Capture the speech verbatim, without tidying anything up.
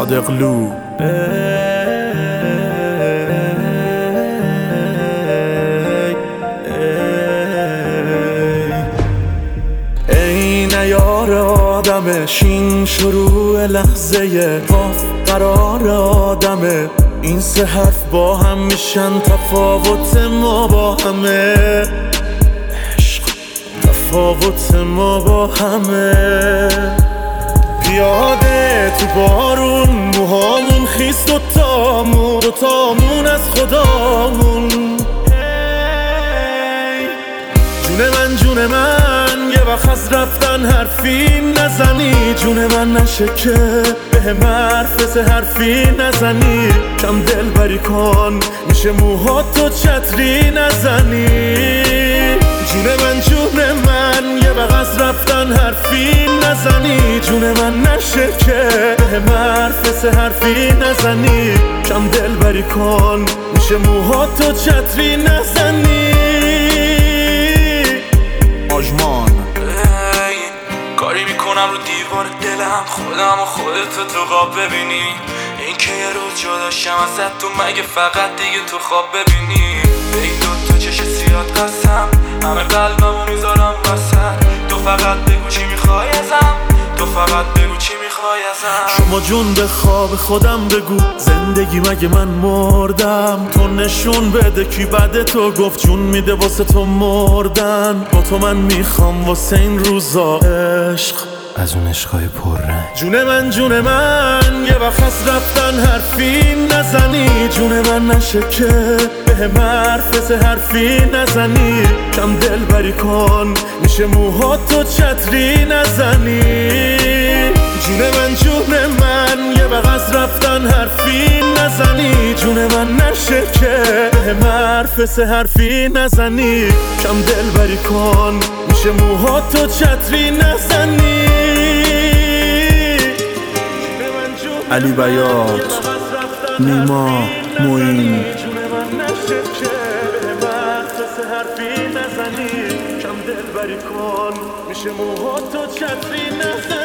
صادقلو. ای نیار آدمه شین شروع لحظه قاف قرار آدمه، این سه حرف با هم میشن تفاوت ما با همه، عشق تفاوت ما با همه. پیاده تو بارون موهامون خیس دوتامون دوتامون از خدامون. جون من جون من یه وقت از رفتن حرفی نزنی، جون من نشه که به هم حرف سه حرفی نزنی. کم دل بری کن میشه موهاتو چتری نزنی. جون من جون من یه وقت از رفتن حرفی نزنی، جون من نشه که به هم حرف سه حرفی نزنی. کم دل بری کن میشه موهاتو چتری نزنی. آژمان کاری میکنم رو دیوار دلم خودم و خودتو تو خواب ببینی. این که یه روز جدا شم ازت تو مگه فقط دیگه تو خواب ببینی. به این دوتا چش سیاد قسم همه قلبمو میذارم وسط. تو فقط بگو چی میخوای ازم، تو فقط بگو چی میخوای ازم. شما جون به خواب خودم بگو زندگی مگه من مردم. تو نشون بده کی بعد تو گفت جون میده واسه تو مردن. با تو من میخوام واسه این روزا عشق از اون عشقای پررنگ. جون من جون من یه وقت از رفتن حرفی نزنی، جون من نشه که به هم حرف سه حرفی نزنی. کم دل بری کن میشه موهاتو چتری نزنی. جون من جون من یه وقت از رفتن حرفی نزنی، جون من نشه که به هم حرف سه حرفی نزنی. کم دل بری کن میشه موهاتو چتری نزنی. علی بیات، نیما، موین. کم دل بری کن میشه موهاتو چتری نزنی.